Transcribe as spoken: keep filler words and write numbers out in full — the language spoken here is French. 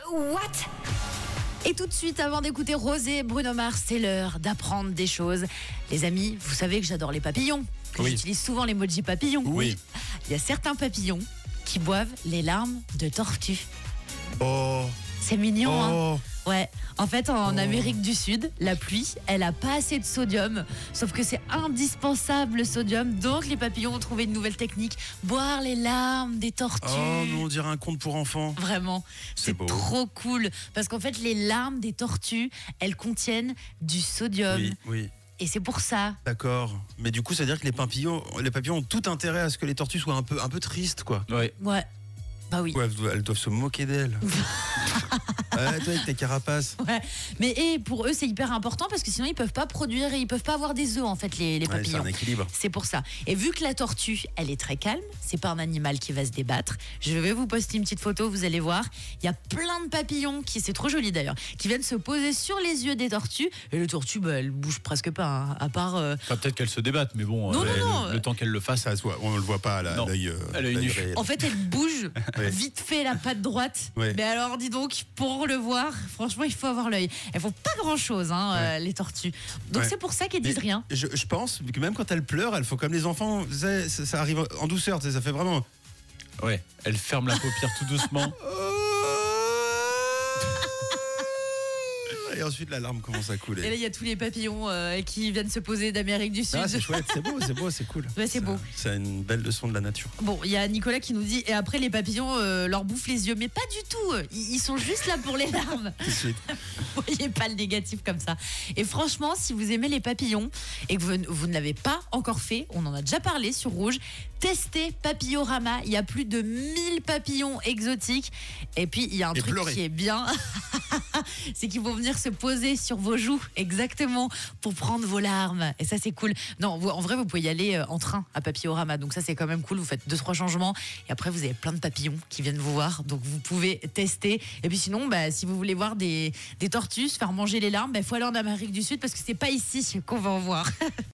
What? Et tout de suite, avant d'écouter Rosé et Bruno Mars, c'est l'heure d'apprendre des choses. Les amis, vous savez que j'adore les papillons, que Oui. j'utilise souvent l'emoji papillon. Oui. Il y a certains papillons qui boivent les larmes de tortue. Oh. C'est mignon, hein? Oh. Ouais. En fait, en Oh. Amérique du Sud, la pluie, elle a pas assez de sodium. Sauf que c'est indispensable le sodium. Donc, les papillons ont trouvé une nouvelle technique. Boire les larmes des tortues. Oh, nous on dirait un conte pour enfants. Vraiment, C'est c'est beau. trop cool. Parce qu'en fait, les larmes des tortues, elles contiennent du sodium. Oui, oui, Et c'est pour ça. d'accord. Mais du coup, ça veut dire que les papillons, les papillons ont tout intérêt à ce que les tortues soient un peu, un peu tristes, quoi. Ouais. Ouais. Bah oui. Ouais, elles, doivent, elles doivent se moquer d'elles. Ouais, toi avec tes carapaces. Ouais. Mais et pour eux, c'est hyper important parce que sinon, ils peuvent pas produire et ils peuvent pas avoir des œufs, en fait, les, les Ouais, c'est papillons. un équilibre. C'est pour ça. Et vu que la tortue, elle est très calme, c'est pas un animal qui va se débattre. Je vais vous poster une petite photo, vous allez voir. Il y a plein de papillons qui, c'est trop joli d'ailleurs, qui viennent se poser sur les yeux des tortues. Et les tortues, bah, elles bougent presque pas, hein, à part. euh, Enfin, peut-être qu'elle se débatte, mais bon, Non, euh, non, le, non. le temps qu'elle le fasse. Ça se voit, on le voit pas à la- Non. l'œil. euh, À l'œil l'œil nu. réel. En fait, elle bouge Ouais. vite fait la patte droite. Ouais. Mais alors, dis donc, pour le voir, franchement, il faut avoir l'œil. Elles font pas grand chose, hein, Ouais. euh, les tortues. Donc, Ouais. c'est pour ça qu'elles Mais disent rien. Je, je pense que même quand elles pleurent, elles font comme les enfants. Tu sais, Ça, ça arrive en douceur, tu sais, ça fait vraiment. Ouais, elle ferme la paupière tout doucement. Et ensuite, la larme commence à Et là, couler. il y a tous les papillons euh, qui viennent se poser d'Amérique du Sud. Ah, c'est chouette, c'est beau, c'est beau, c'est cool. Ouais, c'est beau. C'est une belle leçon de la nature. Bon, il y a Nicolas qui nous dit et après les papillons euh, leur bouffent les yeux, mais pas du tout. Ils, ils sont juste là pour les larmes. Tout de suite. Voyez pas le négatif comme ça. Et franchement, si vous aimez les papillons et que vous, vous ne l'avez pas encore fait, on en a déjà parlé sur Rouge. Testez Papillorama. Il y a plus de mille papillons exotiques. Et puis il y a un Et truc pleurer. qui est bien, c'est qu'ils vont venir se poser sur vos joues, exactement, pour prendre vos larmes. Et ça, c'est cool. Non, vous- en vrai, vous pouvez y aller euh, en train à Papillorama. Donc ça, c'est quand même cool. Vous faites deux, trois changements. Et après, vous avez plein de papillons qui viennent vous voir. Donc vous pouvez tester. Et puis sinon, bah, si vous voulez voir des, des tortues se faire manger les larmes, il faut aller en Amérique du Sud parce que c'est pas ici qu'on va en voir.